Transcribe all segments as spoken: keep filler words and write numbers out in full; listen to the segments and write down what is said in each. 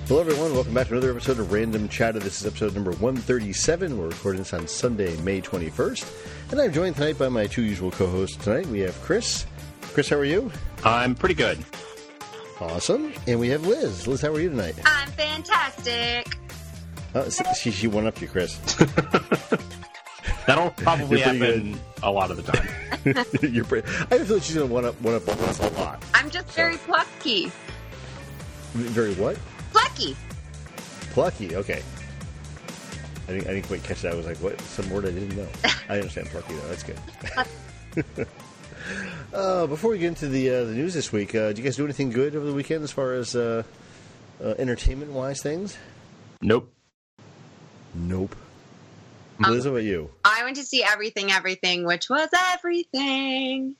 Hello, everyone. Welcome back to another episode of Random Chatter. This is episode number one thirty-seven. We're recording this on Sunday, May twenty-first. And I'm joined tonight by my two usual co-hosts tonight. We have Chris. Chris, how are you? I'm pretty good. Awesome. And we have Liz. Liz, how are you tonight? I'm fantastic. Uh, she, she won up to you, Chris. That'll probably happen good. a lot of the time. You're pretty, I feel like she's going to one up, one up on us a lot. I'm just So. very plucky. Very what? Plucky. Plucky, okay. I didn't, I didn't quite catch that. I was like, what? Some word I didn't know. I understand plucky, though. That's good. uh, before we get into the uh, the news this week, uh, did you guys do anything good over the weekend as far as uh, uh, entertainment-wise things? Nope. Nope. Um, Liz, how about you? I went to see Everything, Everything, which was everything.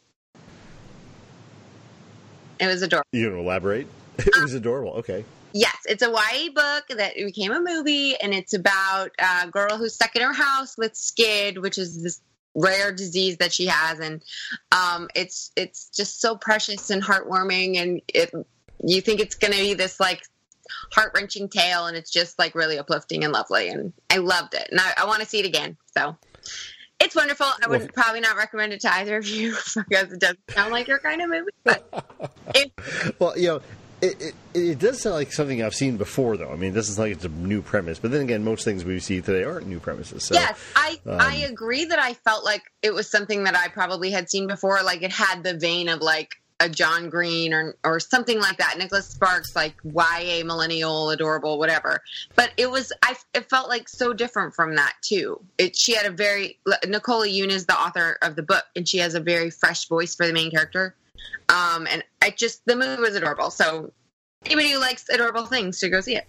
It was adorable. You going to elaborate? It was adorable. Okay. Yes, it's a Y A book that became a movie, and it's about a girl who's stuck in her house with SCID, which is this rare disease that she has, and um, it's it's just so precious and heartwarming, and it you think it's going to be this like heart-wrenching tale, and it's just like really uplifting and lovely, and I loved it, and I, I want to see it again. So it's wonderful. I would Well, probably not recommend it to either of you because it doesn't sound like your kind of movie, but it, Well, you know, it, it it does sound like something I've seen before, though. I mean, it doesn't sound like it's a new premise. But then again, most things we see today aren't new premises. So, yes, I um, I agree that I felt like it was something that I probably had seen before. Like it had the vein of like a John Green or or something like that. Nicholas Sparks, like Y A millennial, adorable, whatever. But it was I it felt like so different from that too. It she had a very Nicola Yoon is the author of the book, and she has a very fresh voice for the main character. Um, and I just the movie was adorable. So anybody who likes adorable things should go see it.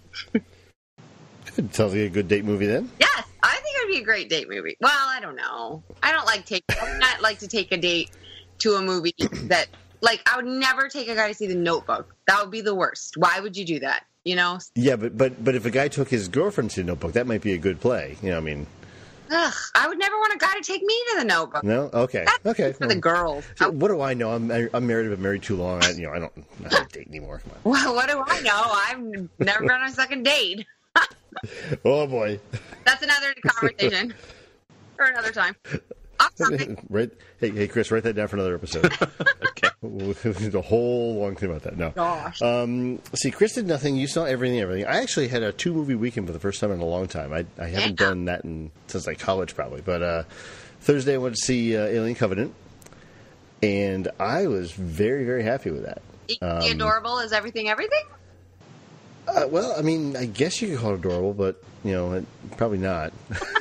Good. Sounds like a good date movie then. Yes, I think it would be a great date movie. Well, I don't know. I don't like take. I would not like to take a date to a movie that, like, I would never take a guy to see The Notebook. That would be the worst. Why would you do that? You know? Yeah, but but but if a guy took his girlfriend to the Notebook, that might be a good play. You know, I mean, Ugh, I would never want a guy to take me to The Notebook. no, okay, That's okay. for the girls. So what do I know? I'm I'm married. I've been married too long. I, you know, I don't, I don't date anymore. Come on. Well, what do I know? I've never been on a second date. Oh boy. That's another conversation for another time. Off topic. Right. Hey, hey, Chris, write that down for another episode. Okay. We'll do a whole long thing about that. No. Gosh. Um, see, Chris did nothing. You saw everything, everything. I actually had a two-movie weekend for the first time in a long time. I, I haven't Yeah. done that in, since like college, probably. But uh, Thursday I went to see uh, Alien Covenant, and I was very, very happy with that. Equally um, adorable is everything, everything? Uh, well, I mean, I guess you could call it adorable, but, you know, it, probably not.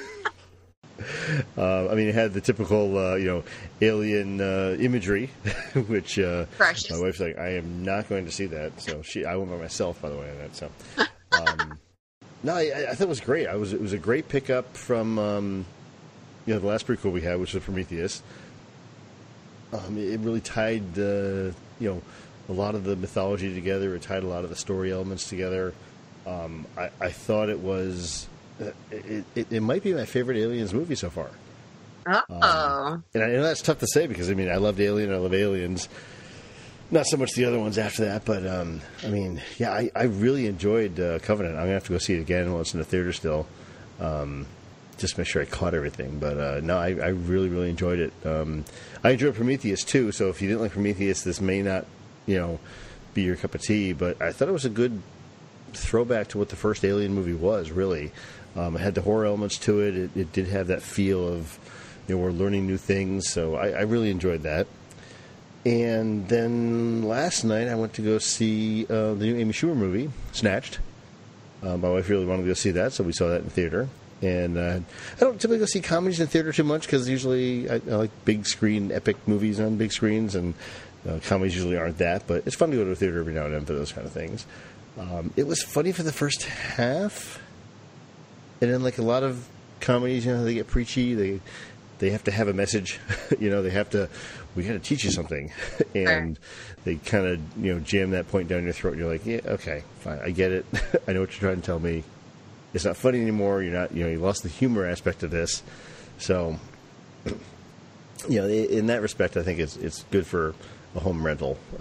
uh, I mean, it had the typical, uh, you know, alien uh, imagery, which uh, Precious. my wife's like, I am not going to see that. So she, I went by myself, by the way, on that. So, um, no, I, I thought it was great. I was, it was a great pickup from, um, you know, the last prequel we had, which was Prometheus. Um, it really tied, uh, you know, a lot of the mythology together. It tied a lot of the story elements together. Um, I, I thought it was, uh, it, it, it might be my favorite Aliens movie so far. Uh-oh. Um, and I know that's tough to say because, I mean, I loved Alien, I love Aliens. Not so much the other ones after that, but, um, I mean, yeah, I, I really enjoyed uh, Covenant. I'm going to have to go see it again while it's in the theater still. Um, just to make sure I caught everything. But, uh, no, I, I really, really enjoyed it. Um, I enjoyed Prometheus, too, so if you didn't like Prometheus, this may not, you know, be your cup of tea. But I thought it was a good throwback to what the first Alien movie was, really. Um, it had the horror elements to it. It, it did have that feel of, you know, we're learning new things. So I, I really enjoyed that. And then last night I went to go see uh, the new Amy Schumer movie, Snatched. Uh, my wife really wanted to go see that, so we saw that in theater. And uh, I don't typically go see comedies in theater too much because usually I, I like big screen, epic movies on big screens, and uh, comedies usually aren't that. But it's fun to go to a theater every now and then for those kind of things. Um, it was funny for the first half, and then like a lot of comedies, you know, they get preachy. They they have to have a message. you know, they have to. We got to teach you something, and they kind of you know jam that point down your throat. And you're like, yeah, okay, fine, I get it. I know what you're trying to tell me. It's not funny anymore. You're not, you know, you lost the humor aspect of this. So, you know, in that respect, I think it's it's good for a home rental.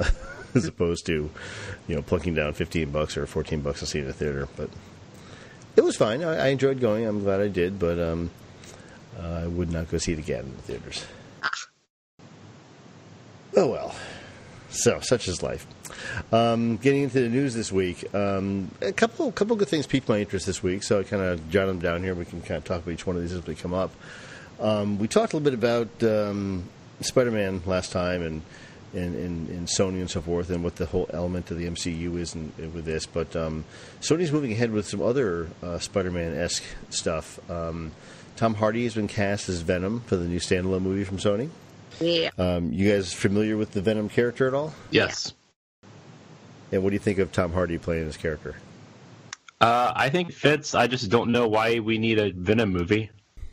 as opposed to, you know, plunking down fifteen bucks or fourteen bucks to see it in a theater. But it was fine. I, I enjoyed going. I'm glad I did, but um, uh, I would not go see it again in the theaters. Oh, well. So, such is life. Um, getting into the news this week, um, a couple couple good things piqued my interest this week, so I kind of jotted them down here. We can kind of talk about each one of these as they come up. Um, we talked a little bit about um, Spider-Man last time and, and, and, and Sony and so forth and what the whole element of the M C U is in, with this, but um, Sony's moving ahead with some other uh, Spider-Man-esque stuff. Um, Tom Hardy has been cast as Venom for the new standalone movie from Sony. Yeah. Um, you guys familiar with the Venom character at all? Yes. And what do you think of Tom Hardy playing this character? Uh, I think it fits. I just don't know why we need a Venom movie.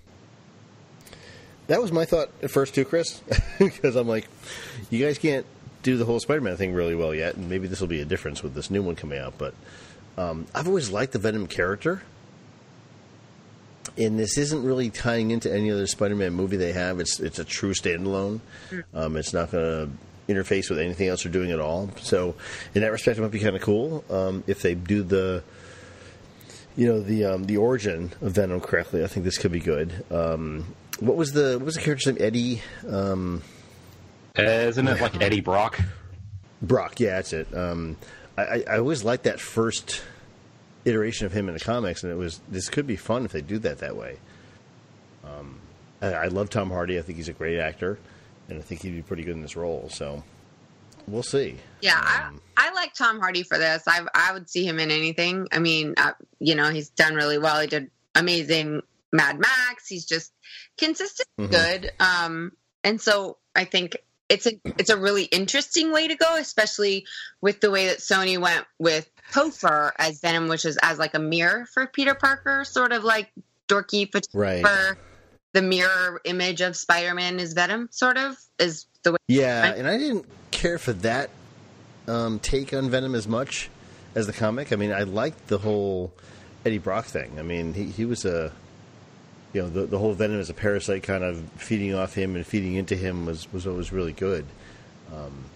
That was my thought at first too, Chris, because I'm like, you guys can't do the whole Spider-Man thing really well yet, and maybe this will be a difference with this new one coming out. But um, I've always liked the Venom character. And this isn't really tying into any other Spider-Man movie they have. It's it's a true standalone. Um, it's not going to interface with anything else they're doing at all. So, in that respect, it might be kind of cool um, if they do the, you know, the um, the origin of Venom correctly. I think this could be good. Um, what was the what was the character's name? Eddie um, Uh, isn't it like Eddie Brock? Brock. Yeah, that's it. Um, I, I I always liked that first iteration of him in the comics, and it was this could be fun if they do that that way. Um, I, I love Tom Hardy. I think he's a great actor, and I think he'd be pretty good in this role. So we'll see. Yeah, Um, I, I like Tom Hardy for this. I I would see him in anything. I mean, uh, you know, he's done really well. He did amazing Mad Max. He's just consistent, Mhm. good. Um, and so I think it's a it's a really interesting way to go, especially with the way that Sony went with Topher as Venom, which is as like a mirror for Peter Parker, sort of like dorky Right. for the mirror image of Spider-Man is Venom, sort of is the way. yeah, and I didn't care for that um, take on Venom as much as the comic. I mean, I liked the whole Eddie Brock thing. I mean, he he was a you know the the whole Venom as a parasite, kind of feeding off him and feeding into him was was always really good. Um,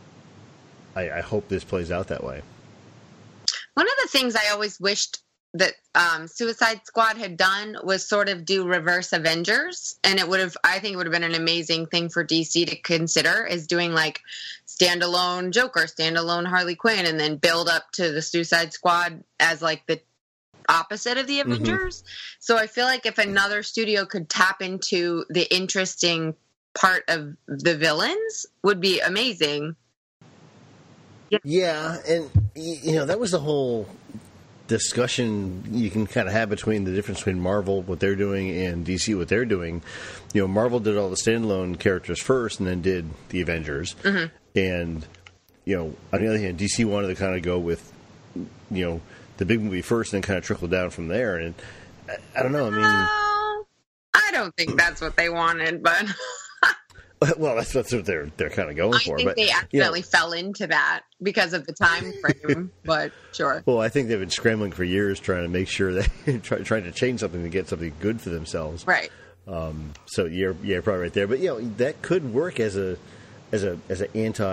I, I hope this plays out that way. One of the things I always wished that um, Suicide Squad had done was sort of do reverse Avengers, and it would have, I think it would have been an amazing thing for D C to consider, is doing like standalone Joker, standalone Harley Quinn, and then build up to the Suicide Squad as like the opposite of the Avengers. So I feel like if another studio could tap into the interesting part of the villains, would be amazing. Yeah, and y- you know that was the whole discussion you can kind of have between the difference between Marvel, what they're doing, and D C, what they're doing. You know, Marvel did all the standalone characters first, and then did the Avengers. Mm-hmm. And you know, on the other hand, D C wanted to kind of go with you know the big movie first, and then kind of trickle down from there. And I, I don't know. I mean, No, I don't think that's what they wanted, but well, that's, that's what they're they're kind of going I for. think but they you know, accidentally fell into that because of the time frame. But sure. well, I think they've been scrambling for years trying to make sure they try, trying to change something to get something good for themselves. Right. Um, so you're yeah probably right there, but you know that could work as a as a as an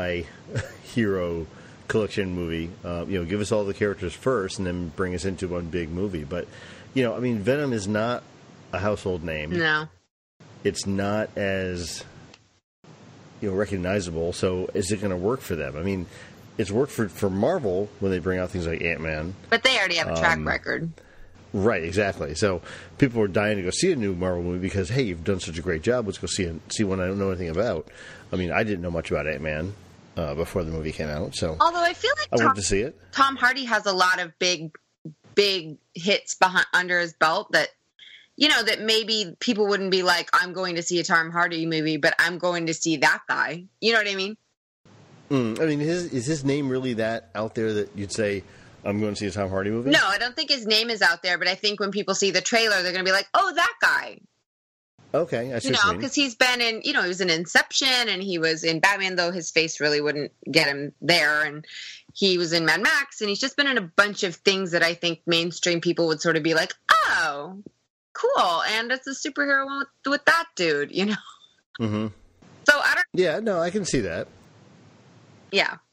anti-hero collection movie. Uh, you know, give us all the characters first, and then bring us into one big movie. But you know, I mean, Venom is not a household name. No. It's not as you know recognizable. So is it going to work for them? I mean, it's worked for for Marvel when they bring out things like Ant-Man. But they already have a track Um, record. Right, exactly. So people were dying to go see a new Marvel movie because, hey, you've done such a great job. Let's go see a, see one I don't know anything about. I mean, I didn't know much about Ant-Man uh, before the movie came out, so Although I feel like I Tom, wanted to see it. Tom Hardy has a lot of big, big hits behind under his belt that, you know, that maybe people wouldn't be like, I'm going to see a Tom Hardy movie, but I'm going to see that guy. You know what I mean? Mm, I mean, is, is his name really that out there that you'd say, I'm going to see a Tom Hardy movie? No, I don't think his name is out there, but I think when people see the trailer, they're going to be like, oh, that guy. Okay, I see You what know, you mean. because he's been in, you know, he was in Inception and he was in Batman, though his face really wouldn't get him there. And he was in Mad Max, and he's just been in a bunch of things that I think mainstream people would sort of be like, oh, cool. And it's a superhero with, with that dude, you know? Mm-hmm. So I don't, Yeah, no, I can see that. yeah.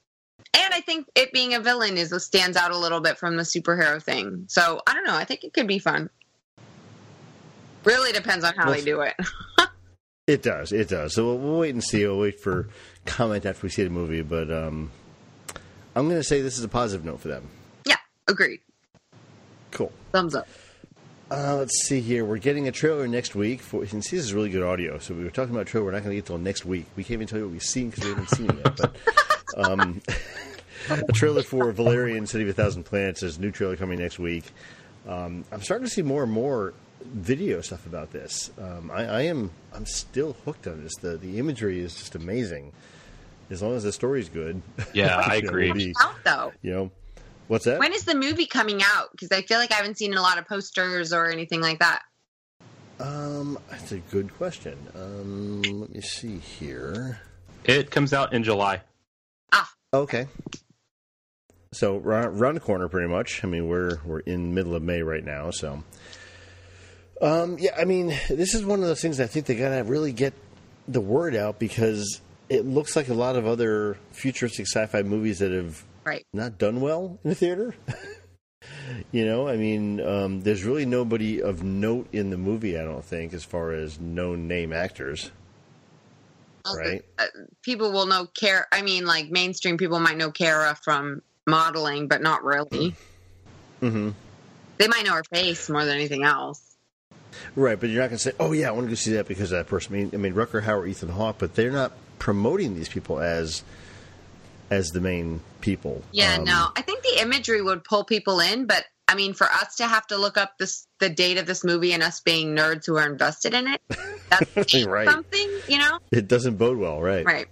And I think it being a villain is stands out a little bit from the superhero thing. So I don't know. I think it could be fun. Really depends on how well, they do it. It does. It does. So we'll, we'll wait and see. We'll wait for comment after we see the movie. But um, I'm going to say this is a positive note for them. Yeah, agreed. Cool. Thumbs up. Uh, let's see here. We're getting a trailer next week. For, you can see this is really good audio. So we were talking about a trailer. We're not going to get till next week. We can't even tell you what we've seen because we haven't seen it yet. But um, a trailer for Valerian City of a Thousand Planets. There's a new trailer coming next week. Um, I'm starting to see more and more video stuff about this. Um, I, I am. I'm still hooked on this. The the imagery is just amazing. As long as the story's good. Yeah, I agree. When is it out, though? You know, what's that? When is the movie coming out? Because I feel like I haven't seen a lot of posters or anything like that. Um, that's a good question. Um, let me see here. It comes out in July. Ah, Okay. So around, around the corner, pretty much. I mean, we're we're in middle of May right now, so. Um, yeah, I mean, this is one of those things that I think they gotta really get the word out because it looks like a lot of other futuristic sci-fi movies that have right. not done well in the theater. You know, I mean, um, there's really nobody of note in the movie, I don't think, as far as known name actors. Also, Right. uh, people will know Kara. I mean, like mainstream people might know Kara from modeling, but not really. Mm-hmm. They might know her face more than anything else. Right, but you're not going to say, "Oh yeah, I want to go see that because of that person." I mean, I mean, Rutger Hauer, Ethan Hawke, but they're not promoting these people as as the main people. Yeah, Um, no. I think the imagery would pull people in, but I mean, for us to have to look up this the date of this movie and us being nerds who are invested in it, that's Right. something, you know? It doesn't bode well, right? Right.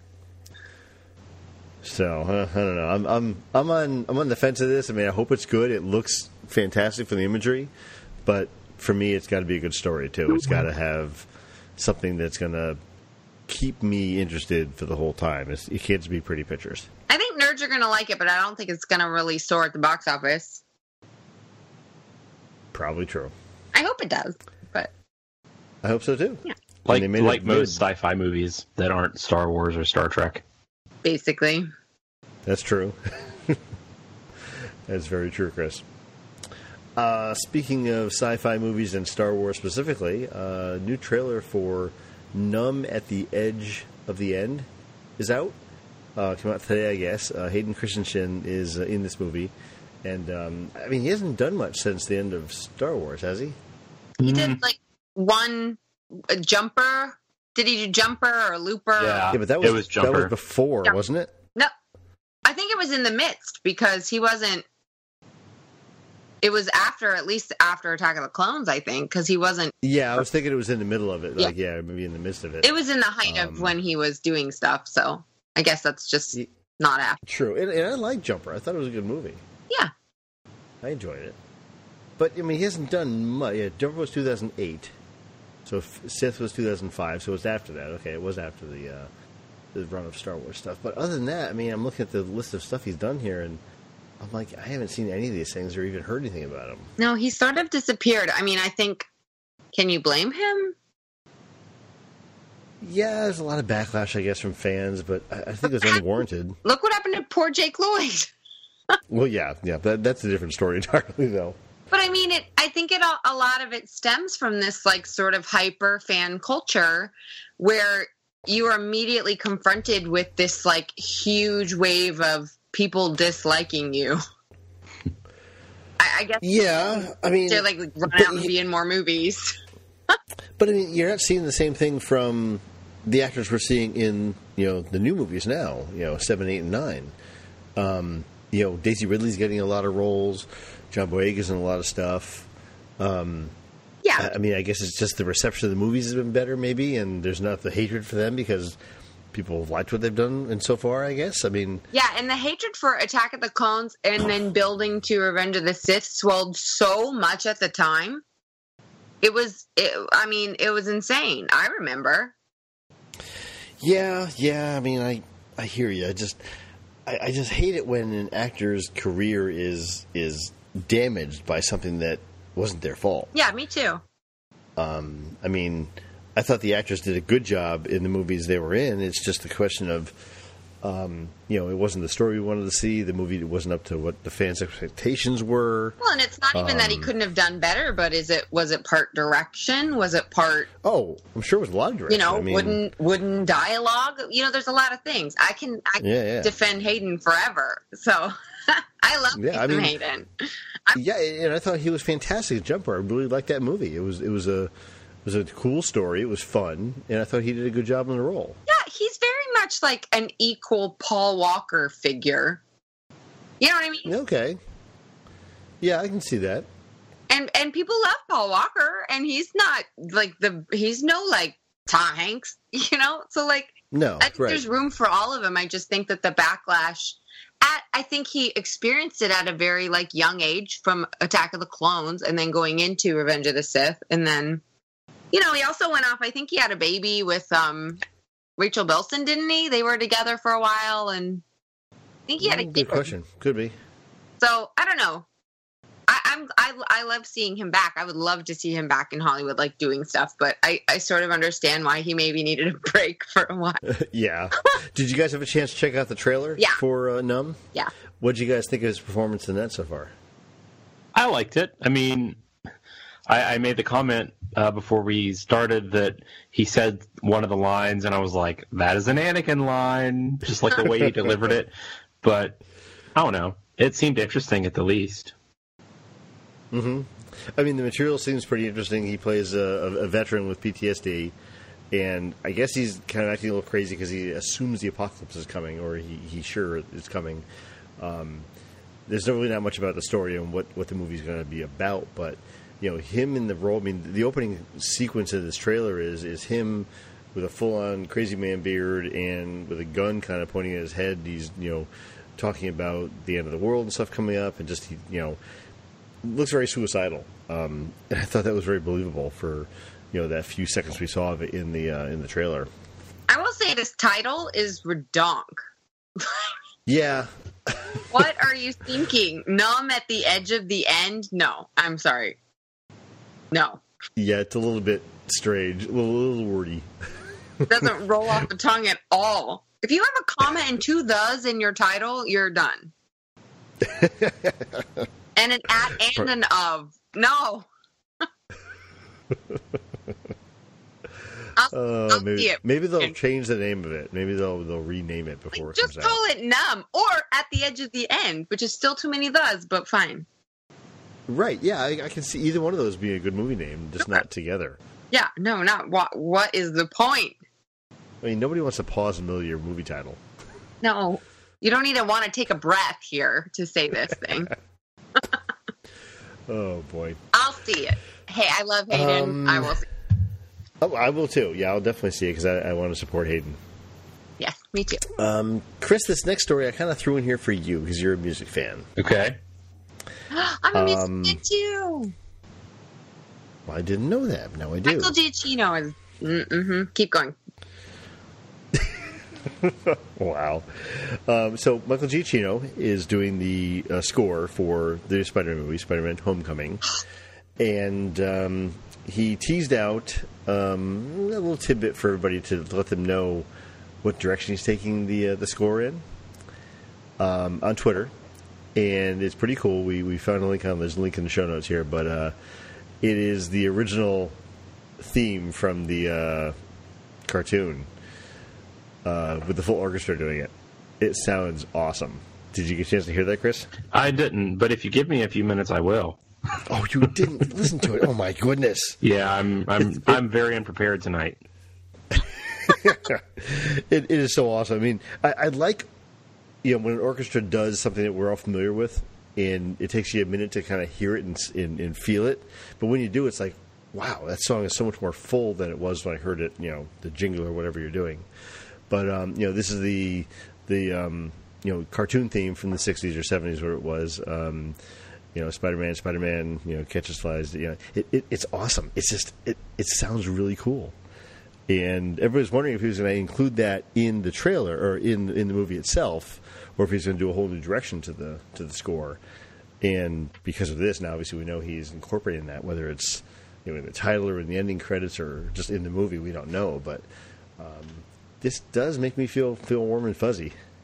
So uh, I don't know. I'm I'm I'm on I'm on the fence of this. I mean, I hope it's good. It looks fantastic for the imagery, but for me, it's got to be a good story too. It's got to have something that's going to keep me interested for the whole time. It's, it can't just be pretty pictures. I think nerds are going to like it, but I don't think it's going to really soar at the box office. Probably true. I hope it does, but I hope so too. Yeah. Like they made like it most good. sci-fi movies that aren't Star Wars or Star Trek. basically. That's true. That's very true, Chris. Uh, speaking of sci-fi movies and Star Wars specifically, a uh, new trailer for Numb at the Edge of the End is out. Uh, came out today, I guess. Uh, Hayden Christensen is uh, in this movie. And, um, I mean, he hasn't done much since the end of Star Wars, has he? He did like one a jumper. Did he do jumper or looper? Yeah. Yeah, but that was, It was that Jumper. was before, Yeah. wasn't it? No, I think it was in the midst because he wasn't. It was after, at least after Attack of the Clones, I think, because he wasn't. Yeah, I was thinking it was in the middle of it. Yeah. Like, yeah, maybe in the midst of it. It was in the height Um, of when he was doing stuff. So I guess that's just Ye- not after. True. And, and I like Jumper. I thought it was a good movie. Yeah. I enjoyed it. But, I mean, he hasn't done much. Yeah, Jumper was two thousand eight. So F- Sith was two thousand five. So it was after that. Okay, it was after the, uh, the run of Star Wars stuff. But other than that, I mean, I'm looking at the list of stuff he's done here, and I'm like, I haven't seen any of these things or even heard anything about him. No, he sort of disappeared. I mean, I think. Can you blame him? Yeah, there's a lot of backlash, I guess, from fans, but I, I think it was unwarranted. Look what happened to poor Jake Lloyd. Well, yeah, yeah, that, that's a different story entirely, though. But I mean, it. I think it. all- A lot of it stems from this, like, sort of hyper fan culture, where you are immediately confronted with this, like, huge wave of people disliking you. I, I guess. Yeah, I mean, To like run but out and you- be in more movies. But I mean, you're not seeing the same thing from the actors we're seeing in, you know, the new movies now. You know, seven, eight, and nine. Um, you know, Daisy Ridley's getting a lot of roles. John Boyega's in a lot of stuff. Um, Yeah. I, I mean, I guess it's just the reception of the movies has been better, maybe, and there's not the hatred for them because people have liked what they've done and so far. I guess. I mean, Yeah, and the hatred for Attack of the Clones and then building to Revenge of the Sith swelled so much at the time. It was, it, I mean, it was insane. I remember. yeah, yeah. I mean, I I hear you. I just I, I just hate it when an actor's career is is damaged by something that wasn't their fault. Yeah, me too. Um, I mean, I thought the actors did a good job in the movies they were in. It's just a question of Um, you know, it wasn't the story we wanted to see. The movie wasn't up to what the fans' expectations were. Well, and it's not even um, that he couldn't have done better, but is it was it part direction? Was it part? Oh, I'm sure it was a lot of direction. You know, I mean, wooden wooden dialogue. You know, there's a lot of things. I can I can yeah, yeah. defend Hayden forever. So I love yeah, I mean, Hayden. I'm, yeah, and I thought he was fantastic as Jumper. I really liked that movie. It was it was a it was a cool story. It was fun, and I thought he did a good job in the role. Yeah, he's very much like an equal Paul Walker figure. You know what I mean? Okay. Yeah, I can see that. And and people love Paul Walker, and he's not like the he's no like Tom Hanks, you know. So like, no, I think right. there's room for all of them. I just think that the backlash. At, I think he experienced it at a very like young age from Attack of the Clones, and then going into Revenge of the Sith, and then, you know, he also went off. I think he had a baby with um. Rachel Bilson, didn't he? They were together for a while, and I think he had a kid. Good question. Could be. So I don't know. I, I'm I I love seeing him back. I would love to see him back in Hollywood, like doing stuff. But I, I sort of understand why he maybe needed a break for a while. Yeah. Did you guys have a chance to check out the trailer? Yeah. For uh, Numb? Yeah. What did you guys think of his performance in that so far? I liked it. I mean, I, I made the comment uh, before we started that he said one of the lines, and I was like, that is an Anakin line, just like the way he delivered it. But I don't know. It seemed interesting at the least. Mm-hmm. I mean, the material seems pretty interesting. He plays a, a veteran with P T S D, and I guess he's kind of acting a little crazy because he assumes the apocalypse is coming, or he, he sure is coming. Um, there's really not much about the story and what, what the movie's going to be about, but you know, him in the role. I mean, the opening sequence of this trailer is is him with a full-on crazy man beard and with a gun kind of pointing at his head. He's, you know, talking about the end of the world and stuff coming up, and just, you know, looks very suicidal. Um, and I thought that was very believable for, you know, that few seconds we saw of it in the uh, in the trailer. I will say this title is redonk. Yeah. What are you thinking? Numb at the edge of the end? No, I'm sorry. No. Yeah, it's a little bit strange, a little, a little wordy. It doesn't roll off the tongue at all. If you have a comma and two thes in your title, you're done. And an at and an of. No. I'll, uh, I'll maybe, see it. maybe they'll change the name of it. Maybe they'll they'll rename it before Like, it comes just call out. it numb or at the edge of the end, which is still too many thes, but fine. Right, yeah, I, I can see either one of those being a good movie name, just not together. Yeah, no, not what. What is the point? I mean, nobody wants to pause in the middle of your movie title. No, you don't even want to take a breath here to say this thing. Oh, boy. I'll see it. Hey, I love Hayden. Um, I will see it. Oh, I will too. Yeah, I'll definitely see it because I, I want to support Hayden. Yes, me too. Um, Chris, this next story I kind of threw in here for you because you're a music fan. Okay. I'm a music Um, fan too. Well, I didn't know that. Now I do. Michael Giacchino is. Mm-hmm. Keep going. Wow. Um, so Michael Giacchino is doing the uh, score for the Spider-Man movie, Spider-Man Homecoming. And um, he teased out um, a little tidbit for everybody to let them know what direction he's taking the uh, the score in um, on Twitter. And it's pretty cool. We we found a link on there's a link in the show notes here, but uh, it is the original theme from the uh, cartoon uh, with the full orchestra doing it. It sounds awesome. Did you get a chance to hear that, Chris? I didn't, but if you give me a few minutes, I will. Oh, you didn't listen to it? Oh my goodness! Yeah, I'm I'm I'm very unprepared tonight. it, it is so awesome. I mean, I, I like, you know, when an orchestra does something that we're all familiar with, and it takes you a minute to kind of hear it and, and, and feel it. But when you do, it's like, wow, that song is so much more full than it was when I heard it, you know, the jingle or whatever you're doing. But, um, you know, this is the, the um, you know, cartoon theme from the sixties or seventies where it was, um, you know, Spider-Man, Spider-Man, you know, catches flies. You know, it, it, it's awesome. It's just, it, it sounds really cool. And everybody's wondering if he was going to include that in the trailer or in in the movie itself, or if he's going to do a whole new direction to the to the score. And because of this, now obviously we know he's incorporating that, whether it's, you know, in the title or in the ending credits or just in the movie, we don't know. But um, this does make me feel feel warm and fuzzy.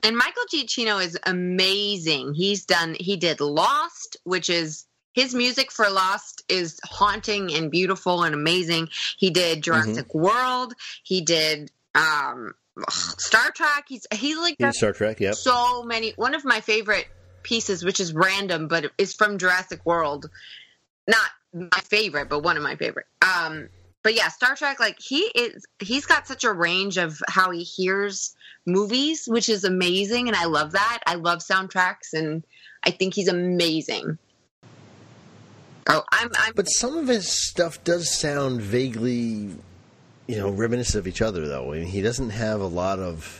And Michael Giacchino is amazing. He's done, he did Lost, which is, his music for Lost is haunting and beautiful and amazing. He did Jurassic mm-hmm. World. He did um, Star Trek. He's, he's like, he's Star Trek, yep. So many. One of my favorite pieces, which is random, but is from Jurassic World. Not my favorite, but one of my favorite. Um, But yeah, Star Trek, like he is, he's got such a range of how he hears movies, which is amazing. And I love that. I love soundtracks and I think he's amazing. Oh, I'm, I'm, but some of his stuff does sound vaguely, you know, reminiscent of each other though. I mean, he doesn't have a lot of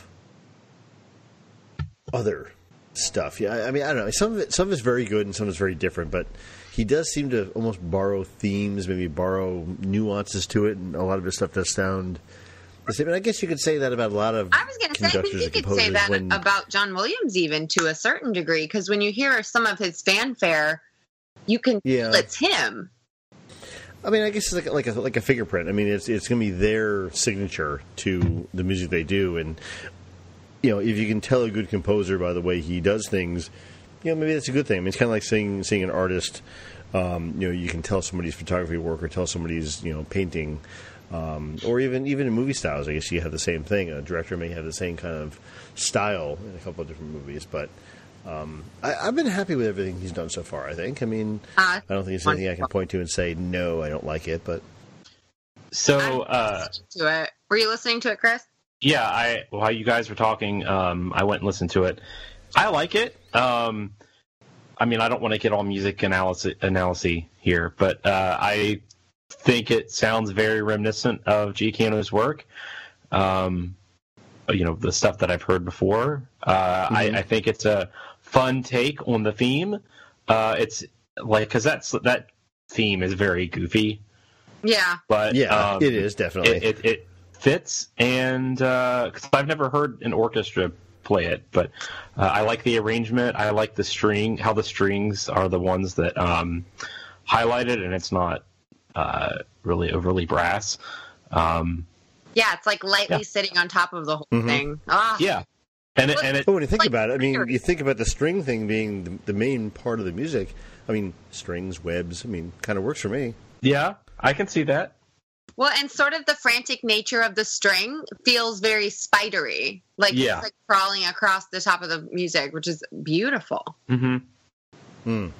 other stuff. Yeah. I mean, I don't know. Some of it, some of it's very good and some of it's very different, but he does seem to almost borrow themes, maybe borrow nuances to it, and a lot of his stuff does sound the same. And I guess you could say that about a lot of I was going to say, I think you could say that when, about John Williams even to a certain degree, because when you hear some of his fanfare, you can yeah. feel it's him. I mean, I guess it's like, like, a, like a fingerprint. I mean, it's it's going to be their signature to the music they do. And, you know, if you can tell a good composer by the way he does things, you know, maybe that's a good thing. I mean, it's kind of like seeing seeing an artist. Um, you know, you can tell somebody's photography work or tell somebody's, you know, painting, um, or even even in movie styles. I guess you have the same thing. A director may have the same kind of style in a couple of different movies, but um, I, I've been happy with everything he's done so far. I think. I mean, uh, I don't think there's anything I can point to and say no, I don't like it. But so uh, to it. Were you listening to it, Chris? Yeah, I while you guys were talking, um, I went and listened to it. I like it. Um, I mean, I don't want to get all music analysis analysis here, but uh, I think it sounds very reminiscent of Giacchino's work. Um, you know, the stuff that I've heard before. Uh, mm-hmm. I, I think it's a fun take on the theme. Uh, it's like because that's that theme is very goofy. Yeah, but yeah, um, it is definitely it, it, it fits, and because uh, I've never heard an orchestra play it, but uh, I like the arrangement. I like the string, how the strings are the ones that um, highlighted, and it's not uh, really overly brass. Um, yeah, it's like lightly yeah. sitting on top of the whole mm-hmm. thing. Ah. Yeah, and it, and it. But when you think like, about it, I mean, you think about the string thing being the, the main part of the music. I mean, strings, webs. I mean, kind of works for me. Yeah, I can see that. Well, and sort of the frantic nature of the string feels very spidery. Like yeah. it's like crawling across the top of the music, which is beautiful. Mm-hmm. Hmm.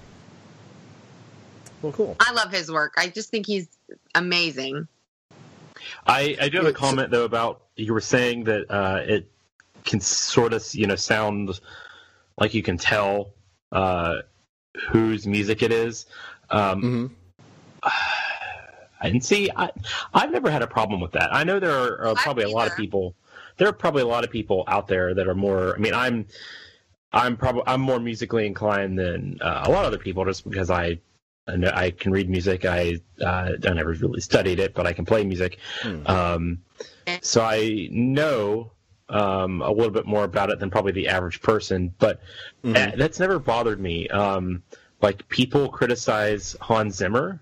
Well, cool. I love his work. I just think he's amazing. I, I do have a comment, though, about you were saying that uh, it can sort of, you know, sound like you can tell uh, whose music it is. Um, mm-hmm. And see, I, I've never had a problem with that. I know there are uh, probably a lot of people. There are probably a lot of people out there that are more. I mean, I'm, I'm probably I'm more musically inclined than uh, a lot of other people, just because I, I, know, I can read music. I uh, I never really studied it, but I can play music. Mm. Um, so I know um, a little bit more about it than probably the average person. But mm-hmm. uh, that's never bothered me. Um, like people criticize Hans Zimmer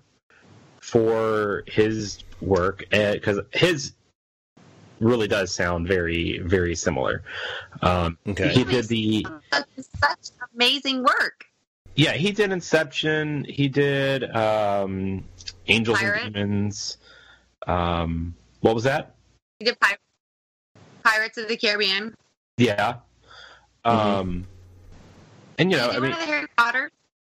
for his work, because his really does sound very, very similar. Um, okay. He did the such amazing work. Yeah, he did Inception. He did um, Angels Pirate. and Demons. Um, what was that? He did Pir- Pirates of the Caribbean. Yeah. Um, mm-hmm. And you know, did he I do mean, one of the Harry Potter.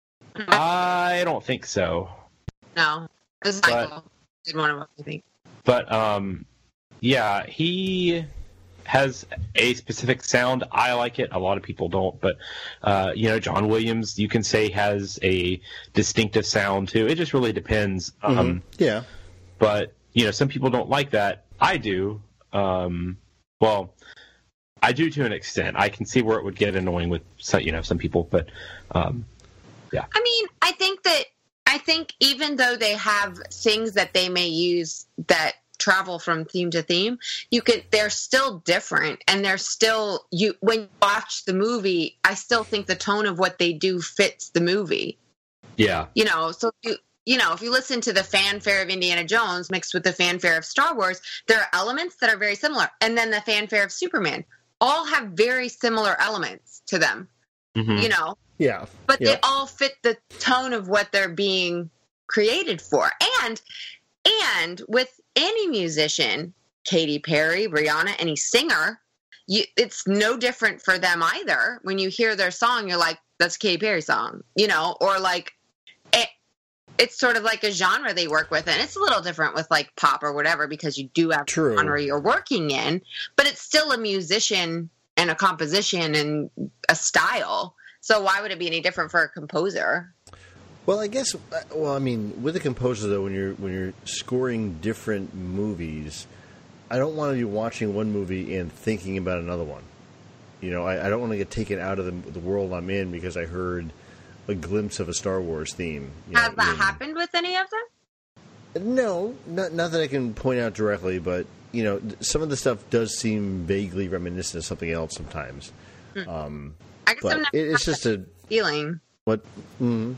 I don't think so. No. This Michael did one of them, I think. But um, yeah, he has a specific sound. I like it. A lot of people don't, but uh, you know, John Williams, you can say has a distinctive sound too. It just really depends. Mm-hmm. Um, yeah. But you know, some people don't like that. I do. Um, well, I do to an extent. I can see where it would get annoying with some, you know, some people, but um, yeah. I mean, I think that. I think even though they have things that they may use that travel from theme to theme, you could they're still different, and they're still you when you watch the movie, I still think the tone of what they do fits the movie. Yeah. You know, so you you know, if you listen to the fanfare of Indiana Jones mixed with the fanfare of Star Wars, there are elements that are very similar. And then the fanfare of Superman, all have very similar elements to them, Mhm. you know, Yeah. but yeah. they all fit the tone of what they're being created for. And, and with any musician, Katy Perry, Rihanna, any singer, you, it's no different for them either. When you hear their song, you're like, that's a Katy Perry song, you know, or like, it, it's sort of like a genre they work with. And it's a little different with like pop or whatever, because you do have True. a genre you're working in, but it's still a musician and a composition and a style. So why would it be any different for a composer? Well, I guess. uh, Well, I mean, with a composer though, when you're when you're scoring different movies, I don't want to be watching one movie and thinking about another one. You know, I, I don't want to get taken out of the, the world I'm in because I heard a glimpse of a Star Wars theme. You Has know, that in- happened with any of them? No, not not that I can point out directly, but you know, some of the stuff does seem vaguely reminiscent of something else sometimes. Um, I guess but I'm not it, it's just a feeling. what. Mm,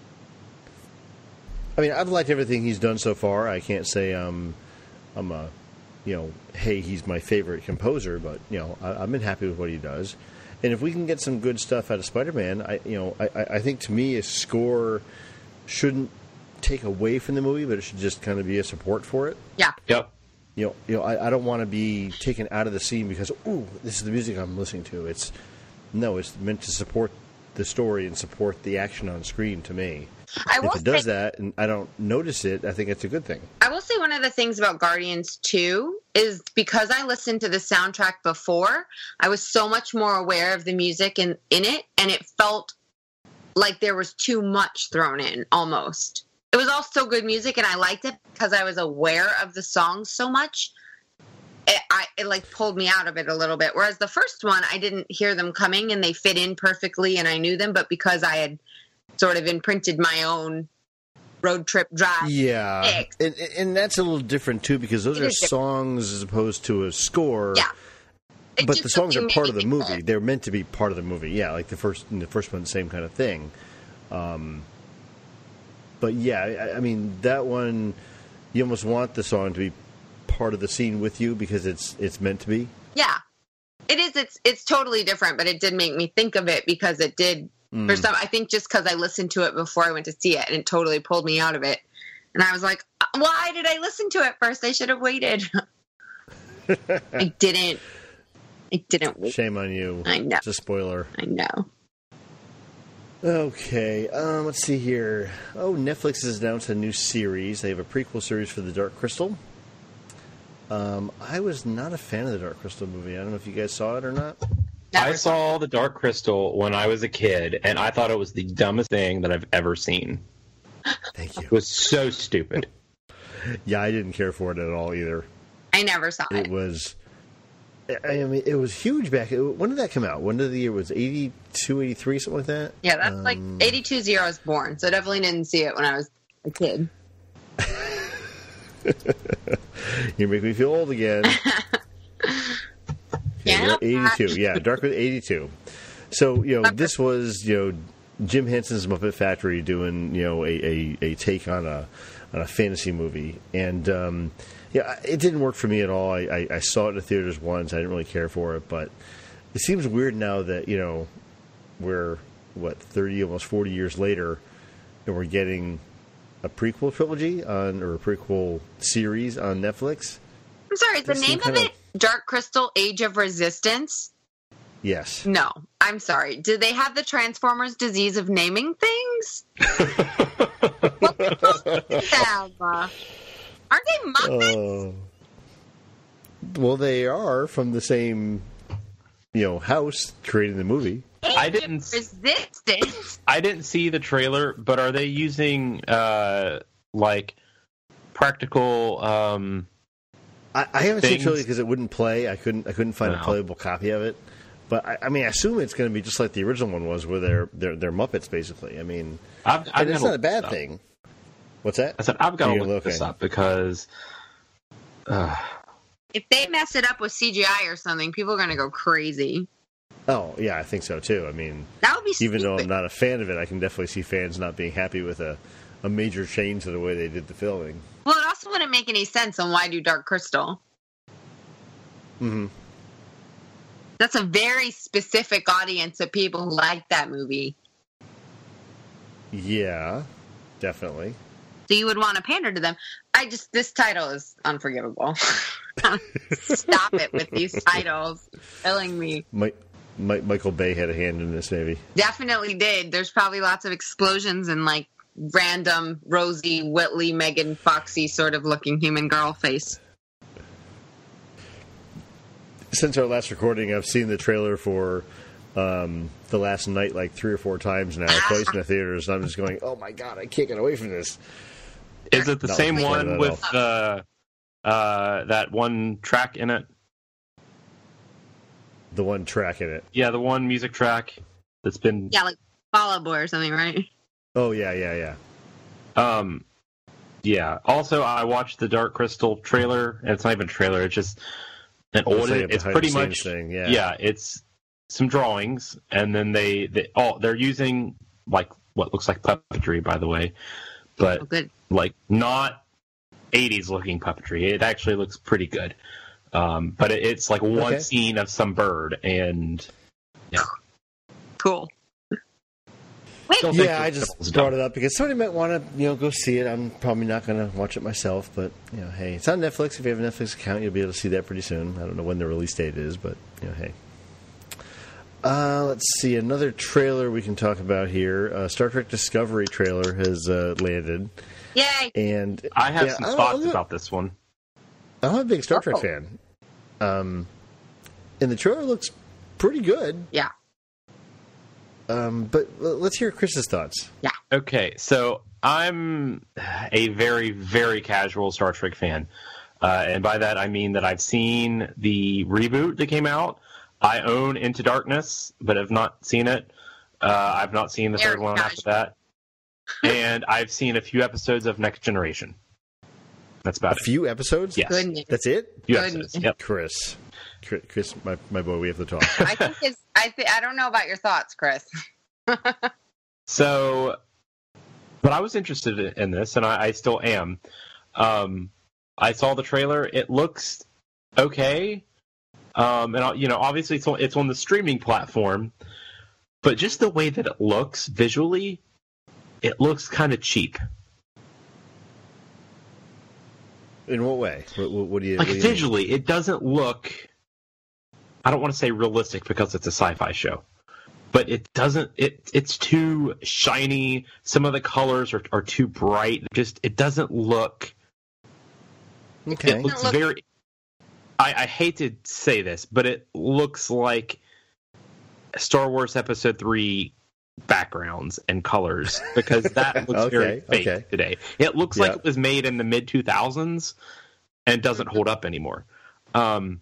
I mean, I've liked everything he's done so far. I can't say um, I'm a, you know, hey, he's my favorite composer, but you know, I, I've been happy with what he does. And if we can get some good stuff out of Spider-Man, I, you know, I, I think to me a score shouldn't take away from the movie, but it should just kind of be a support for it. Yeah. Yep. You know, you know, I, I don't want to be taken out of the scene because, ooh, this is the music I'm listening to. It's no, it's meant to support the story and support the action on screen. To me, I will if it does say, that and I don't notice it, I think it's a good thing. I will say one of the things about Guardians two is because I listened to the soundtrack before, I was so much more aware of the music in, in it, and it felt like there was too much thrown in almost. It was all so good music, and I liked it because I was aware of the songs so much. It, I, it like pulled me out of it a little bit. Whereas the first one, I didn't hear them coming, and they fit in perfectly, and I knew them. But because I had sort of imprinted my own road trip drive, Yeah, Six. and, and that's a little different too because those It are is different. songs as opposed to a score. yeah. It But just the songs are something part of the made me movie. think. They're meant to be part of the movie. Yeah, like the first, in the first one, same kind of thing. Um, but yeah, I, I mean that one, you almost want the song to be part of the scene with you because it's it's meant to be. Yeah, it is. It's it's totally different, but it did make me think of it because it did. For some, I think just because I listened to it before I went to see it, and it totally pulled me out of it. And I was like, "Why did I listen to it first? I should have waited." I didn't. I didn't wait. Shame on you. I know. It's a spoiler. I know. Okay, um, let's see here. Oh, Netflix has announced a new series. They have a prequel series for The Dark Crystal. Um, I was not a fan of the Dark Crystal movie. I don't know if you guys saw it or not. Never I saw The Dark Crystal when I was a kid, and I thought it was the dumbest thing that I've ever seen. Thank you. It was so stupid. Yeah, I didn't care for it at all either. I never saw It it. was, I mean, it was huge back. When did that come out? When did the year was eighty-two, eighty-three, something like that? Yeah, that's like Um, eighty-two zero was born, so definitely didn't see it when I was a kid. You make me feel old again. Yeah, Yeah, eighty-two. Yeah, Dark Crystal eighty-two. So, you know, this was, you know, Jim Henson's Muppet Factory doing, you know, a, a, a take on a on a fantasy movie. And, um, yeah, it didn't work for me at all. I, I, I saw it in the theaters once. I didn't really care for it. But it seems weird now that, you know, we're, what, thirty, almost forty years later, and we're getting a prequel trilogy on, or a prequel series on Netflix. I'm sorry. Is the Does name seem of kind it Dark Crystal: Age of Resistance? Yes. No, I'm sorry. Do they have the Transformers disease of naming things? What the fuck is them? Uh, Aren't they Muppets? Uh, well, they are from the same, you know, house creating the movie. I Age didn't of Resistance. I didn't see the trailer, but are they using uh, like practical? Um, I, I haven't seen Things- the trilogy because it wouldn't play. I couldn't. I couldn't find a Wow. playable copy of it. But I, I mean, I assume it's going to be just like the original one was, where they're they're, they're Muppets basically. I mean, I've, I've and it's gotta not a look bad this up. thing. What's that? I said I've got to You're look this looking. up because uh, If they mess it up with C G I or something, people are going to go crazy. Oh yeah, I think so too. I mean, That would be even though I'm stupid. not a fan of it, I can definitely see fans not being happy with a, a major change to the way they did the filming. Well, it also wouldn't make any sense on why do Dark Crystal. Mm-hmm. That's a very specific audience of people who like that movie. Yeah, definitely. So you would want to pander to them. I just, this title is unforgivable. Stop it with these titles. Killing me. My, my, Michael Bay had a hand in this, maybe. Definitely did. There's probably lots of explosions and like random Rosie, Whitley, Megan Foxy sort of looking human girl face. Since our last recording, I've seen the trailer for um, The Last Night like three or four times now, twice in the theaters, and I'm just going, oh my god, I can't get away from this. Is it the Not same looking forward to one that at with uh, uh, that one track in it? The one track in it. Yeah, the one music track that's been... Yeah, like Fall Out Boy or something, right? Oh, yeah, yeah, yeah. Um, yeah. Also, I watched the Dark Crystal trailer, and it's not even a trailer, it's just an It's old... like a It's behind pretty the scenes much... thing, yeah. Yeah, it's some drawings, and then they... they oh, they're using, like, what looks like puppetry, by the way, but... Oh, good. Like, not eighties looking puppetry. It actually looks pretty good. Um, but it, it's like one Okay. scene of some bird, and yeah. Cool. Wait, Don't think Yeah, I it's- just it's brought dumb. it up because somebody might want to, you know, go see it. I'm probably not going to watch it myself, but you know, hey, it's on Netflix. If you have a Netflix account, you'll be able to see that pretty soon. I don't know when the release date is, but you know, hey. Uh, let's see another trailer we can talk about here. Uh, Star Trek Discovery trailer has uh, landed, yay. and I have yeah, some I'm- thoughts I'm, about this one. I'm a big Star Trek Oh. fan, um, and the trailer looks pretty good. Yeah. Um, but l- let's hear Chris's thoughts. Okay, so I'm a very, very casual Star Trek fan. Uh, and by that, I mean that I've seen the reboot that came out. I own Into Darkness, but have not seen it. Uh, I've not seen the Very third one casual. after that. And I've seen a few episodes of Next Generation. That's A about it. few episodes. Yes. Goodness. That's it. Few Good. episodes. Yep. Chris, Chris, Chris my, my boy, we have to talk. I think it's, I, th- I don't know about your thoughts, Chris. So, but I was interested in this, and I, I still am. Um, I saw the trailer. It looks okay. Um, and, you know, obviously it's on, it's on the streaming platform, but just the way that it looks visually, it looks kind of cheap. In what way? What, what, what do you Like what do you mean? visually, it doesn't look. I don't want to say realistic because it's a sci-fi show, but it doesn't. It it's too shiny. Some of the colors are are too bright. Just it doesn't look. Okay. It looks look- very. I, I hate to say this, but it looks like Star Wars Episode Three backgrounds and colors because that looks very Okay, fake okay. today. It looks like Yeah. it was made in the mid two thousands and doesn't hold up anymore. Um,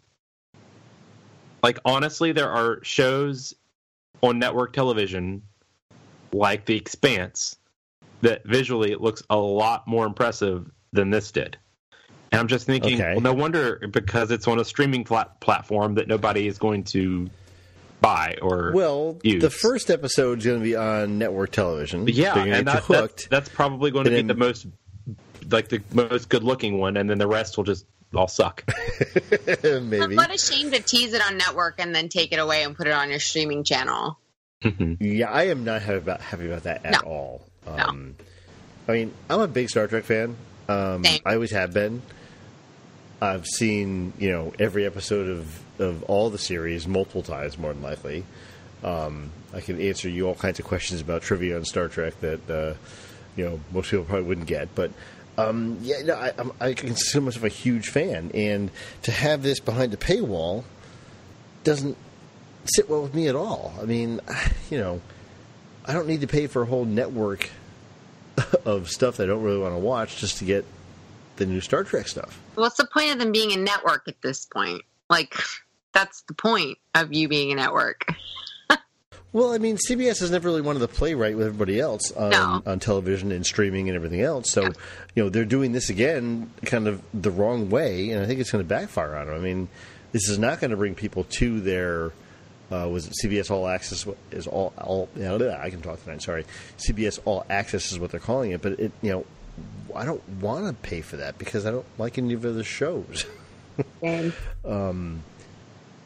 like honestly, there are shows on network television like The Expanse that visually it looks a lot more impressive than this did. And I'm just thinking, Okay. well, no wonder because it's on a streaming plat- platform that nobody is going to buy or Well, use. the first episode's going to be on network television. yeah, They're gonna and get that, you that's, hooked. that's probably going to And be then- the most like the most good looking one, and then the rest will just all suck. But Maybe. what a shame to tease it on network and then take it away and put it on your streaming channel. Yeah, I am not happy about, happy about that at No. all. Um, I mean, I'm a big Star Trek fan. Um, Same. I always have been. I've seen, you know, every episode of, of all the series multiple times, more than likely. Um, I can answer you all kinds of questions about trivia on Star Trek that, uh, you know, most people probably wouldn't get. But, um, yeah, no, I, I'm, I consider myself a huge fan. And to have this behind the paywall doesn't sit well with me at all. I mean, you know, I don't need to pay for a whole network of stuff that I don't really want to watch just to get the new Star Trek stuff. What's the point of them being a network at this point? Like, that's the point of you being a network. Well, I mean, C B S has never really wanted to play right with everybody else on, No. on television and streaming and everything else. So, Yeah. you know, they're doing this again kind of the wrong way, and I think it's going to backfire on them. I mean, this is not going to bring people to their, uh, was it C B S All Access is all, all you know, I can talk tonight, sorry. C B S All Access is what they're calling it, but, it, you know, I don't want to pay for that because I don't like any of the shows. And And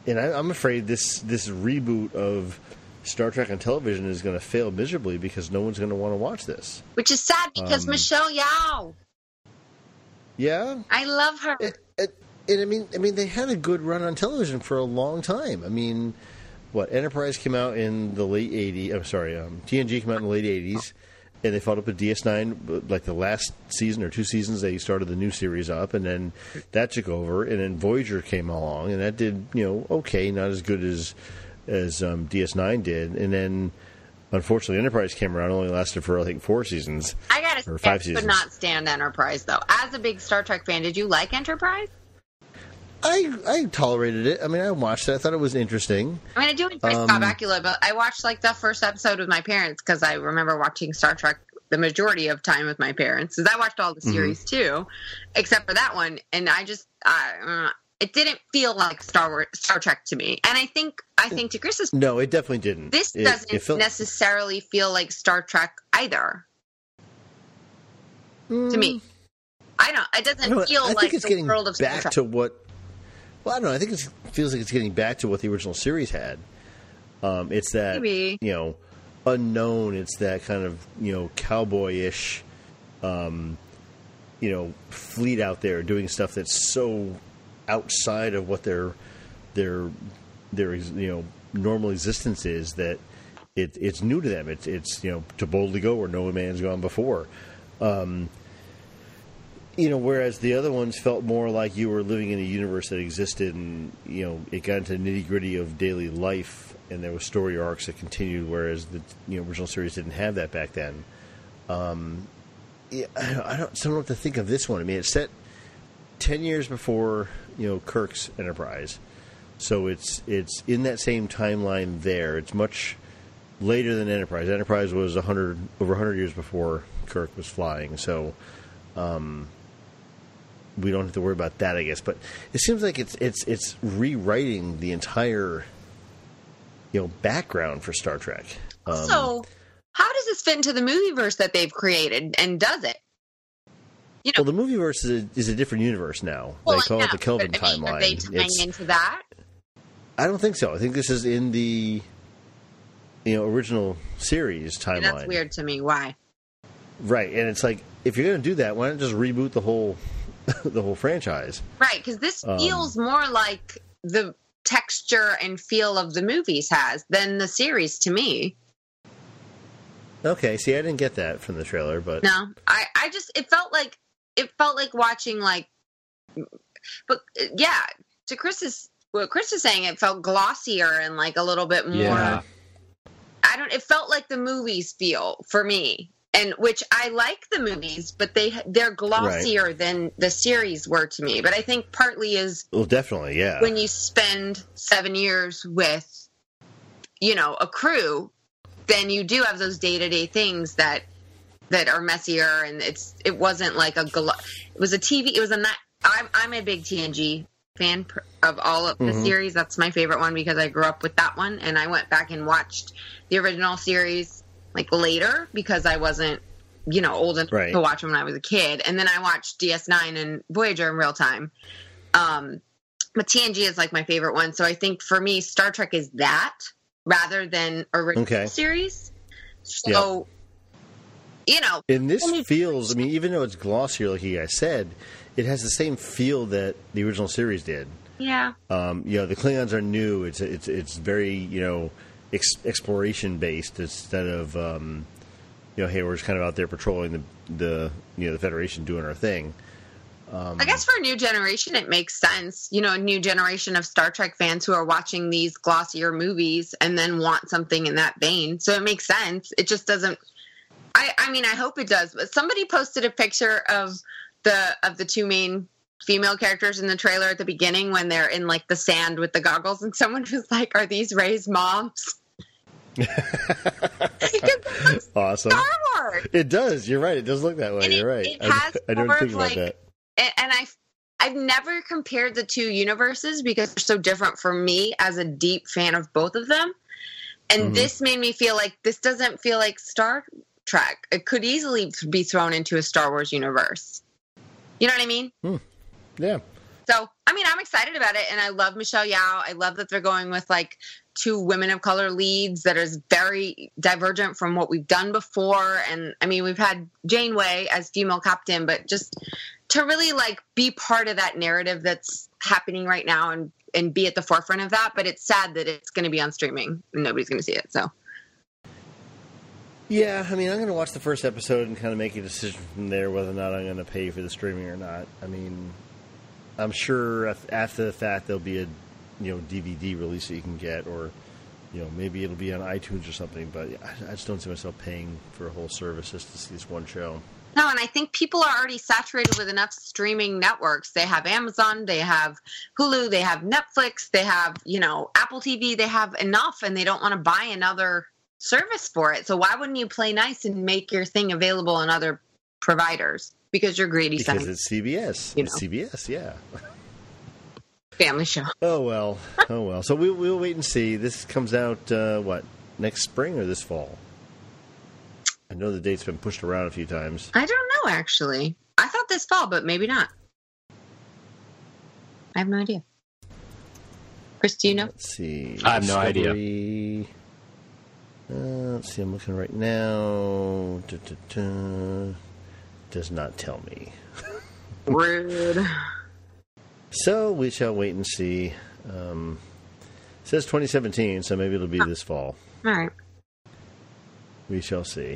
and I, I'm afraid this this reboot of Star Trek on television is going to fail miserably because no one's going to want to watch this. Which is sad because um, Michelle Yeoh. Yeah, I love her. It, it, and I mean, I mean, they had a good run on television for a long time. I mean, what Enterprise came out in the late eighties. I'm sorry, um, T N G came out in the late eighties. And they followed up with D S nine, like the last season or two seasons, they started the new series up, and then that took over, and then Voyager came along, and that did, you know, okay, not as good as as um, D S nine did, and then unfortunately Enterprise came around, only lasted for I think four seasons. I gotta say, or five I seasons. could not stand Enterprise though. As a big Star Trek fan, did you like Enterprise? I I tolerated it. I mean, I watched it. I thought it was interesting. I mean, I do enjoy Um, Scott Bakula, but I watched like the first episode with my parents because I remember watching Star Trek the majority of time with my parents. Because I watched all the series too, except for that one, and I just uh, it didn't feel like Star Wars, Star Trek to me. And I think I think to Chris's No, it definitely didn't. this It- doesn't it felt- necessarily feel like Star Trek either. To me, I don't. It I doesn't don't- feel I think like it's the getting world of Star back Trek. to what. Well, I don't know. I think it feels like it's getting back to what the original series had. Um, it's that Maybe. you know unknown. It's that kind of you know cowboyish, um, you know, fleet out there doing stuff that's so outside of what their their their you know normal existence is that it, it's new to them. It's it's you know to boldly go where no man's gone before. Um, You know, whereas the other ones felt more like you were living in a universe that existed, and you know, it got into the nitty gritty of daily life, and there were story arcs that continued. Whereas the you know original series didn't have that back then. Um, yeah, I don't, I don't, I don't know what to think of this one. I mean, it's set ten years before you know Kirk's Enterprise, so it's it's in that same timeline. There, it's much later than Enterprise. Enterprise was a hundred over a hundred years before Kirk was flying, so. Um, we don't have to worry about that, I guess. But it seems like it's it's it's rewriting the entire, you know, background for Star Trek. Um, So, how does this fit into the movieverse that they've created, and does it? You know, well, the movieverse is a, is a different universe now. well, they call I it the know, Kelvin but, I mean, timeline. Are they tying It's- into that? I don't think so. I think this is in the, you know, original series timeline. That's weird to me. Why? Right, and it's like if you're going to do that, why not just reboot the whole the whole franchise? Right, because this Um, feels more like the texture and feel of the movies has than the series to me. Okay, see, I didn't get that from the trailer, but No, I, I just it felt like it felt like watching like, but yeah, to Chris's what Chris is saying, it felt glossier and like a little bit more. Yeah. I don't. It felt like the movies feel for me, and which I like the movies, but they they're glossier than the series were to me. But I think partly is well, definitely, yeah. when you spend seven years with, you know, a crew, then you do have those day to day things that that are messier, and it's it wasn't like a glo- it was a T V. It was a not. I'm I'm a big T N G fan pr- of all of the Mhm. series. That's my favorite one because I grew up with that one, and I went back and watched the original series like later because I wasn't, you know, old enough Right. to watch them when I was a kid, and then I watched D S nine and Voyager in real time. Um, but T N G is like my favorite one, so I think for me, Star Trek is that rather than original Okay. series. So, you know, And this Only- feels, I mean, even though it's glossier, like you guys said, it has the same feel that the original series did. yeah, Um, you know, the Klingons are new. It's it's it's very you know ex- exploration based instead of um, you know, hey, we're just kind of out there patrolling the the you know the Federation doing our thing. I guess for a new generation, it makes sense. You know, a new generation of Star Trek fans who are watching these glossier movies and then want something in that vein. So it makes sense. It just doesn't. I, I mean, I hope it does. But somebody posted a picture of the of the two main female characters in the trailer at the beginning when they're in like the sand with the goggles, and someone was like, "Are these Rey's moms?" Awesome. Star Wars. It does. You're right. It does look that way. And it- You're right. it I, has I don't more think of, about like, that. and, and I, I've never compared the two universes because they're so different for me as a deep fan of both of them. And Mhm. this made me feel like this doesn't feel like Star Trek. It could easily be thrown into a Star Wars universe. You know what I mean? Yeah. So, I mean, I'm excited about it, and I love Michelle Yeoh. I love that they're going with like two women of color leads that is very divergent from what we've done before. And I mean, we've had Janeway as female captain, but just to really like be part of that narrative that's happening right now and and be at the forefront of that. But it's sad that it's going to be on streaming and nobody's going to see it. So. Yeah, I mean, I'm going to watch the first episode and kind of make a decision from there whether or not I'm going to pay for the streaming or not. I mean, I'm sure after the fact there'll be a, you know, D V D release that you can get, or, you know, maybe it'll be on iTunes or something. But I just don't see myself paying for a whole service just to see this one show. No, and I think people are already saturated with enough streaming networks. They have Amazon, they have Hulu, they have Netflix, they have, you know, Apple T V. They have enough, and they don't want to buy another service for it. So why wouldn't you play nice and make your thing available on other providers? Because you're greedy. Because son. it's C B S. You It's know. C B S, yeah. Family show. Oh, well. Oh, well. So we'll, we'll wait and see. This comes out, uh, what, next spring or this fall? I know the date's been pushed around a few times. I don't know, actually. I thought this fall, but maybe not. I have no idea. Chris, do you know? Let's see. I have no idea. Discovery. Uh, let's see. I'm looking right now. Da, da, da. Does not tell me. Rude. So we shall wait and see. Um, it says twenty seventeen, so maybe it'll be this fall. All right. We shall see.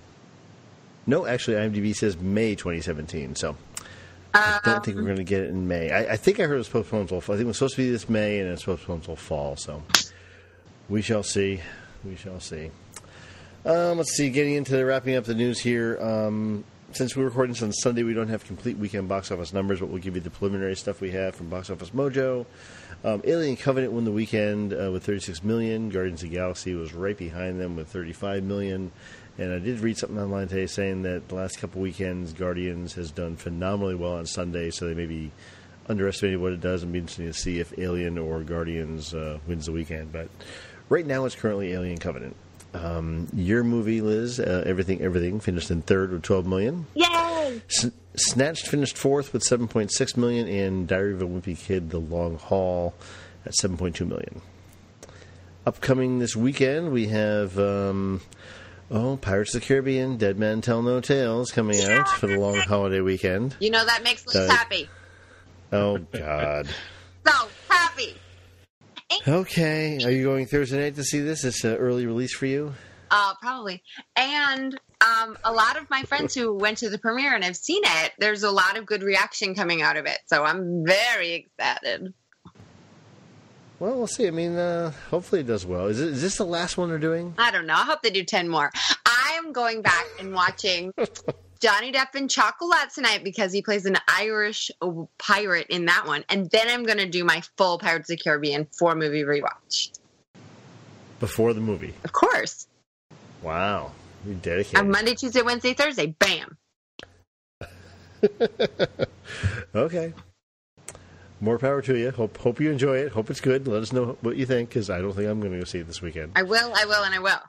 No, actually, IMDb says May twenty seventeen, so I don't think we're going to get it in May. I, I think I heard it was postponed until fall. I think it was supposed to be this May, and it's postponed until fall, so we shall see. We shall see. Um, let's see, getting into the wrapping up the news here. Um, since we're recording this on Sunday, we don't have complete weekend box office numbers, but we'll give you the preliminary stuff we have from Box Office Mojo. Um, Alien Covenant won the weekend uh, with thirty-six million dollars. Guardians of the Galaxy was right behind them with thirty-five million dollars. And I did read something online today saying that the last couple weekends, Guardians has done phenomenally well on Sunday, so they may be underestimating what it does. It'll be interesting to see if Alien or Guardians uh, wins the weekend. But right now it's currently Alien Covenant. Um, your movie, Liz, uh, Everything, Everything, finished in third with twelve million dollars. Yay! S- Snatched finished fourth with seven point six million dollars, and Diary of a Wimpy Kid, The Long Haul, at seven point two million dollars. Upcoming this weekend, we have, um, oh, Pirates of the Caribbean, Dead Man Tell No Tales coming out for the long holiday weekend. You know that makes us Uh, happy. Oh, God. So happy. Okay. Are you going Thursday night to see this? It's an early release for you? Uh, probably. And um, a lot of my friends who went to the premiere and have seen it, there's a lot of good reaction coming out of it. So I'm very excited. Well, we'll see. I mean, uh, hopefully it does well. Is, it, is this the last one they're doing? I don't know. I hope they do ten more. I am going back and watching Johnny Depp in Chocolat tonight because he plays an Irish pirate in that one. And then I'm going to do my full Pirates of the Caribbean four movie rewatch. Before the movie? Of course. Wow. You're dedicated. On Monday, Tuesday, Wednesday, Thursday. Bam. Okay. More power to you. Hope hope you enjoy it. Hope it's good. Let us know what you think, because I don't think I'm going to go see it this weekend. I will, I will, and I will.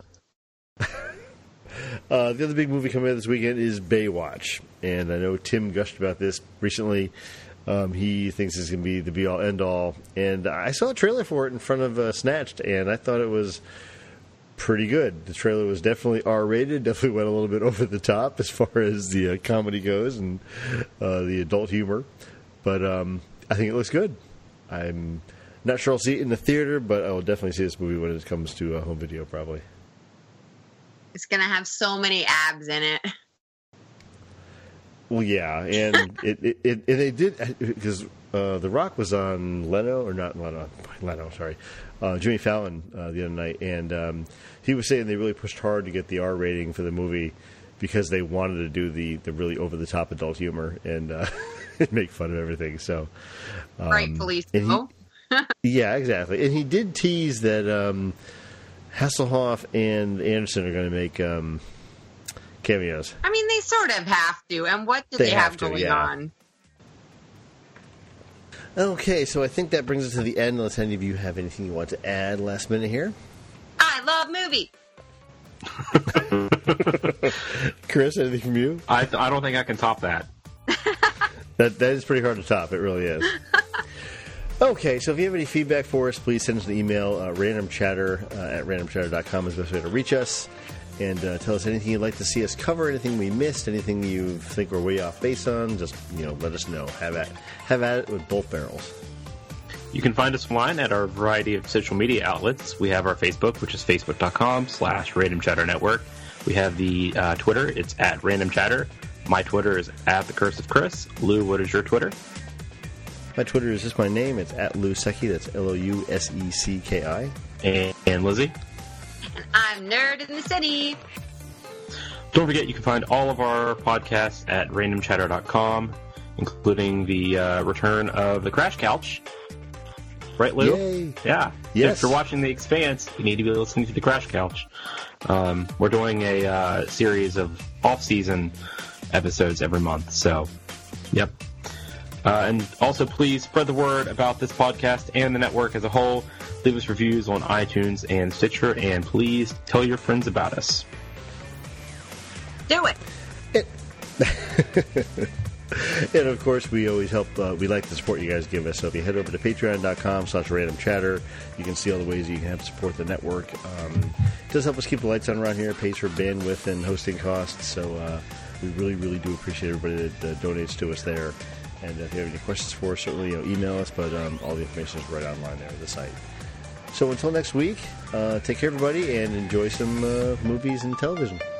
Uh, the other big movie coming out this weekend is Baywatch. And I know Tim gushed about this recently. Um, he thinks it's going to be the be-all, end-all. And I saw a trailer for it in front of uh, Snatched, and I thought it was pretty good. The trailer was definitely R-rated, definitely went a little bit over the top as far as the uh, comedy goes and uh, the adult humor. But um, I think it looks good. I'm not sure I'll see it in the theater, but I will definitely see this movie when it comes to uh, home video, probably. It's going to have so many abs in it. Well, yeah, and it, it, it and they did, because uh, The Rock was on Leno, or not Leno, Leno, sorry, uh, Jimmy Fallon uh, the other night, and um, he was saying they really pushed hard to get the R rating for the movie because they wanted to do the, the really over-the-top adult humor and uh, make fun of everything. So, um, Rightfully and so. he- yeah, exactly. And he did tease that um, Hasselhoff and Anderson are going to make um, cameos. I mean, they sort of have to. And what do They they, have have, to, going yeah. on? Okay, so I think that brings us to the end. Unless any of you have anything you want to add last minute here. I love movie. Chris, anything from you? I, I don't think I can top that. That that is pretty hard to top. It really is. Okay, so if you have any feedback for us, please send us an email. Uh, randomchatter uh, at randomchatter dot com is the best way to reach us. And uh, tell us anything you'd like to see us cover, anything we missed, anything you think we're way off base on. Just, you know, let us know. Have at, have at it with both barrels. You can find us online at our variety of social media outlets. We have our Facebook, which is facebook dot com slash Random Chatter Network. We have the uh, Twitter. It's at Random Chatter. My Twitter is at The Curse of Chris. Lou, what is your Twitter? My Twitter is just my name. It's at Lou Secchi. That's L O U S E C K I. And, and Lizzie? And I'm Nerd in the City. Don't forget, you can find all of our podcasts at random chatter dot com, including the uh, return of the Crash Couch. Right, Lou? Yay. Yeah. Yes. If you're watching The Expanse, you need to be listening to the Crash Couch. Um, we're doing a uh, series of off-season episodes every month, so, yep. Uh, and also, please spread the word about this podcast and the network as a whole. Leave us reviews on iTunes and Stitcher, and please tell your friends about us. Do it. it. And, of course, we always help, uh, we like the support you guys give us. So if you head over to patreon dot com slash random chatter, you can see all the ways you can help support the network. Um, it does help us keep the lights on around here. It pays for bandwidth and hosting costs. So uh, we really, really do appreciate everybody that uh, donates to us there. And if you have any questions for us, certainly you know, email us. But um, all the information is right online there at the site. So until next week, uh, take care, everybody, and enjoy some uh, movies and television.